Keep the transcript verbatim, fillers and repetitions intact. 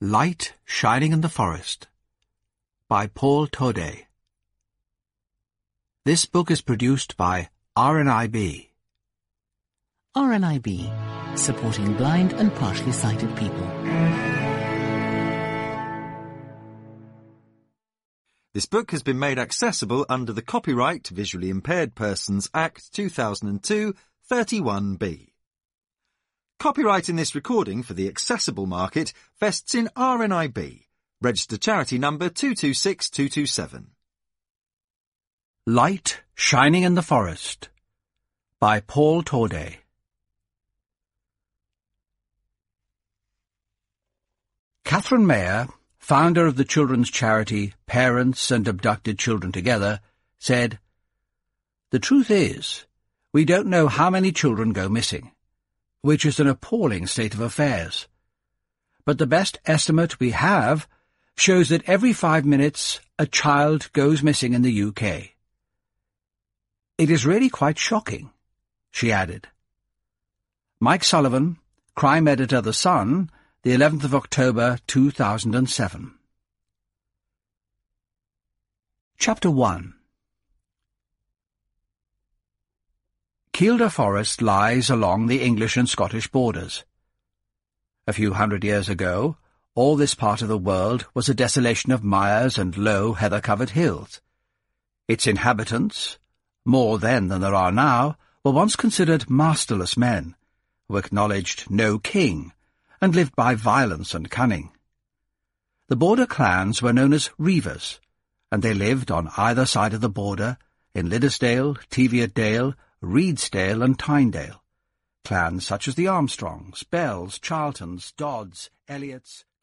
Light Shining in the Forest by Paul Taudet. This book is produced by R N I B. R N I B, supporting blind and partially sighted people. This book has been made accessible under the Copyright Visually Impaired Persons Act two thousand two, thirty-one B. Copyright in this recording for the accessible market vests in R N I B, registered charity number two two six two two seven. Light Shining in the Forest by Paul Taudet. Catherine Mayer, founder of the children's charity Parents and Abducted Children Together, said, "The truth is, we don't know how many children go missing, which is an appalling state of affairs. But the best estimate we have shows that every five minutes a child goes missing in the U K. It is really quite shocking," she added. Mike Sullivan, crime editor The Sun, the eleventh of October two thousand seven. Chapter one. Kielder Forest lies along the English and Scottish borders. A few hundred years ago, all this part of the world was a desolation of mires and low, heather-covered hills. Its inhabitants, more then than there are now, were once considered masterless men, who acknowledged no king, and lived by violence and cunning. The border clans were known as Reivers, and they lived on either side of the border, in Liddesdale, Teviotdale, Reedsdale and Tynedale, clans such as the Armstrongs, Bells, Charltons, Dodds, Elliots,